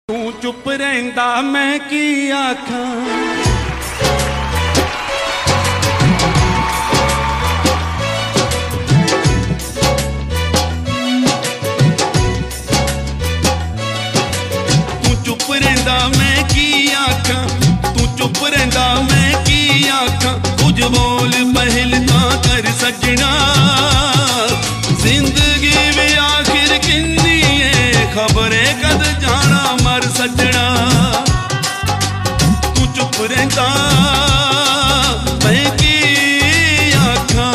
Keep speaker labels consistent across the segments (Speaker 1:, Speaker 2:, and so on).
Speaker 1: तू चुप रहिंदा मैं की आखां। तू चुप रहिंदा मैं की आखां, तू चुप रहिंदा मैं की आखां। कुछ बोल पहल तां कर सजना, जिंदगी वे आखिर किंदी है खबरे कद जाना मर सजना। तू चुप रहिंदा मैं की आखां।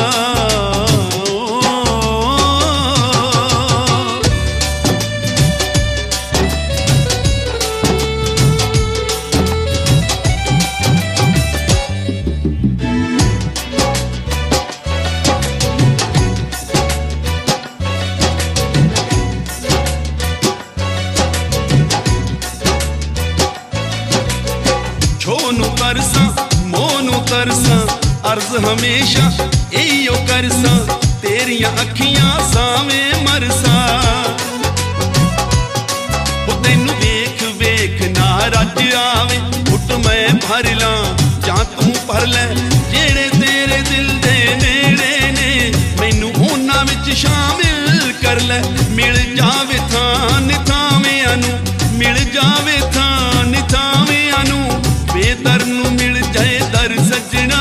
Speaker 1: छोनू करसा मोनू तरसा अर्ज हमेशा इयो करसा, तेरिया अखियां सावें मरसा। तेनू वेख वेख ना रज आवे, उठ मैं भर ला जा तू भर ले। जेड़े तेरे दिल दे नेड़े ने मैनू उन्हां विच शामिल कर ले। मिल जावे थां निथावें नू, मिल जावे थां निथावें नू। बेदर नू मिल जाए दर सजना,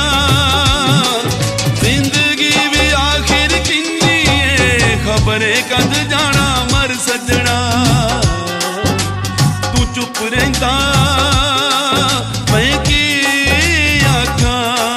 Speaker 1: जिंदगी भी आखिर किंदी है खबरे कद जाना मर सजना। तू चुप रहिंदा मैं की आखां।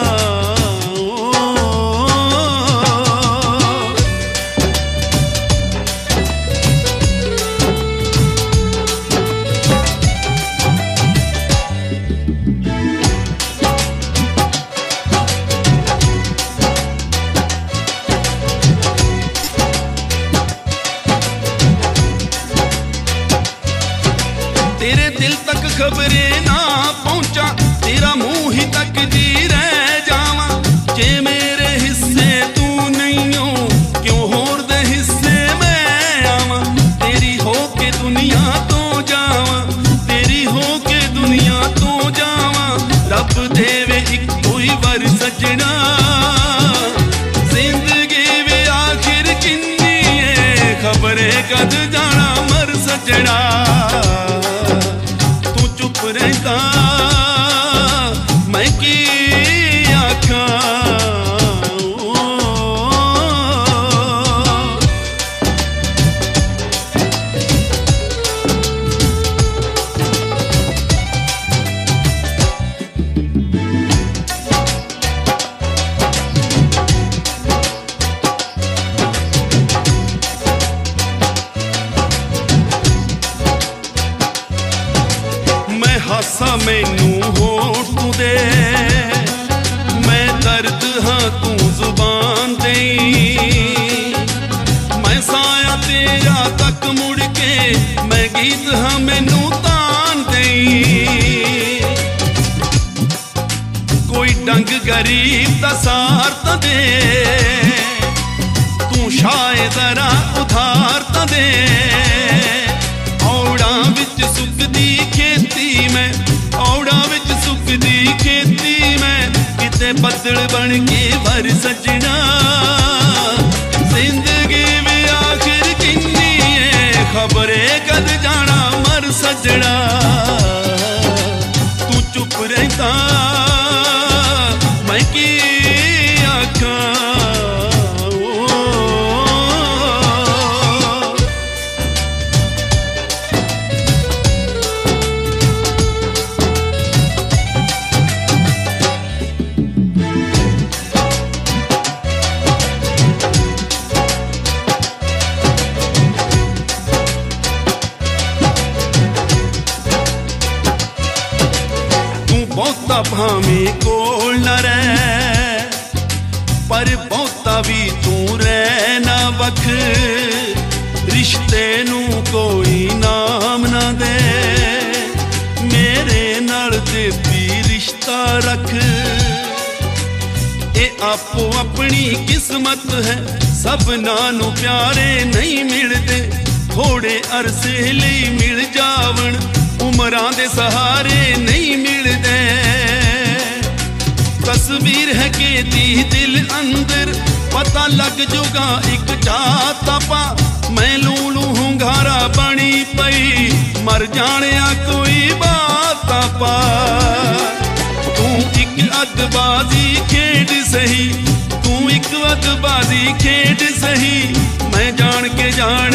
Speaker 1: तेरे दिल तक खबरे ना पहुंचा, तेरा मुंह ही तक जी रह जावा। जे मेरे हिस्से तू नहीं हो क्यों होर दे हिस्से मैं आवा। तेरी हो के दुनिया तो जावा, तेरी हो के दुनिया तो जावा। रब देवे एक कोई वर सजना, जिंदगी वे आखिर किंदी है खबरे कद जाना मर सजना। रहिंदा मैं की आखां। हासा मैनू होठ तू दे, मैं दर्द हाँ तू जुबान दे। मैं साया तेरा तक मुड़ के, मैं गीत हाँ मैनू तान दे। कोई डंग गरीब दा सार ता दे, तू शायद जरा उधार ता दे। औड़ा विच सुखदी खेती में, औड़ा विच सुखदी खेती में। किते बदल बन के वर सजना, जिंदगी में आखिर किंदी है खबरे कद जाना मर सजना। तू चुप रहिंदा मैं की आखां। बहुता भावें कोल न रह, पर बहुता भी तू रह ना वख। रिश्ते नू कोई नाम ना दे, मेरे नाल ते भी रिश्ता रख। ए आपो अपनी किस्मत है, सबना नू प्यारे नहीं मिलते। थोड़े अरसे लिए मिल जावन ਹੋਰਾਂ ਦੇ ਸਹਾਰੇ ਨਹੀਂ ਮਿਲਦੇ। ਤਸਵੀਰ ਹੈ ਕੀਤੀ ਦਿਲ ਅੰਦਰ, ਪਤਾ ਲੱਗ ਜੂਗਾ ਇੱਕ ਝਾਤ ਪਾ। ਮੈਂ ਲੂਲੂ ਹੁੰਗਾਰਾ ਬਣੀ ਪਈ, ਮਰ ਜਾਣਿਆ ਕੋਈ ਬਾਤ ਪਾ। ਤੂੰ ਇੱਕ ਅੱਧਬਾਜ਼ੀ ਖੇਡ ਸਹੀ, ਤੂੰ ਇੱਕ ਅੱਧਬਾਜ਼ੀ ਖੇਡ ਸਹੀ। ਮੈਂ ਜਾਣ ਕੇ ਜਾਣ